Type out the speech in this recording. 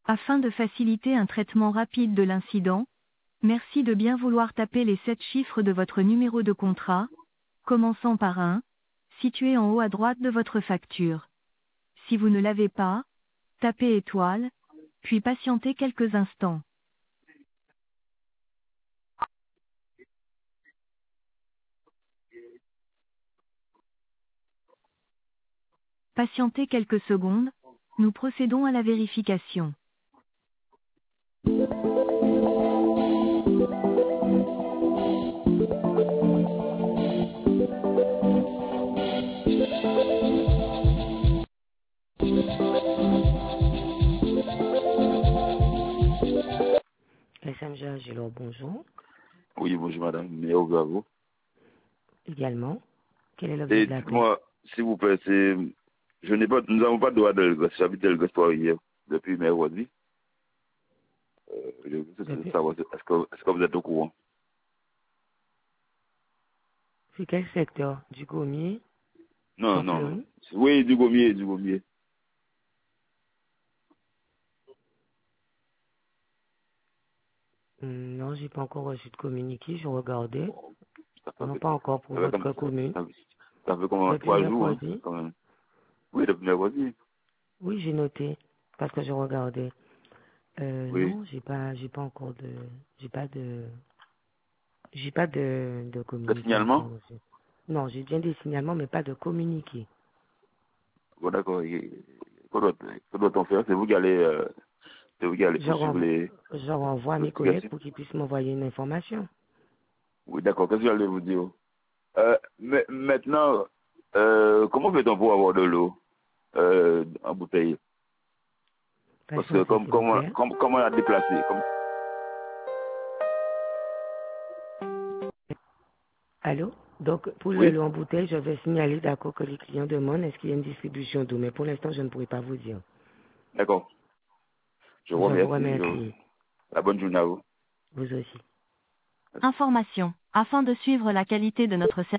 Afin de faciliter un traitement rapide de l'incident, merci de bien vouloir taper les 7 chiffres de votre numéro de contrat, commençant par 1, situé en haut à droite de votre facture. Si vous ne l'avez pas, tapez étoile, puis patientez quelques instants. Patientez quelques secondes, nous procédons à la vérification. SMG Agilor, bonjour. Oui, bonjour madame, meilleur vœu à vous. Également, quel est l'objet Et de l'appel? dites-moi, s'il vous plaît, nous n'avons pas de droit de l'Elgrès. J'habite l'Elgrès hier, depuis mercredi. Je veux savoir, est-ce que vous êtes au courant? C'est quel secteur? Du Gommier? Non, En non. Fleury? Oui, du Gommier, du Gommier. Non, j'ai pas encore reçu de communiqué, je regardais. Ça Non, fait, pas encore pour ça fait votre commune. ça fait comme Depuis 3 jours, hein, mercredi? quand même. Oui, depuis mercredi. Oui, j'ai noté, parce que je regardais. Oui. Non, j'ai pas encore de Le communiqué signalement? encore reçu. Non, j'ai bien des signalements, mais pas de communiqué. Bon, d'accord. Que doit-on faire? C'est vous qui allez poursuivre les Je renvoie à mes collègues notifications. pour qu'ils puissent m'envoyer une information. Oui, d'accord. Qu'est-ce que j'allais vous dire? Mais maintenant, comment fait-on pour avoir de l'eau en bouteille? Parce que Patientez, s'il vous plaît. comme on a déplacé, Allô? Donc, pour le oui, lot en bouteille, je vais signaler d'accord que les clients demandent est-ce qu'il y a une distribution d'eau. Mais pour l'instant, je ne pourrai pas vous dire. d'accord. Je vous Je vous remercie. remercie. La bonne journée à vous. Vous aussi. Information. Afin de suivre la qualité de notre service,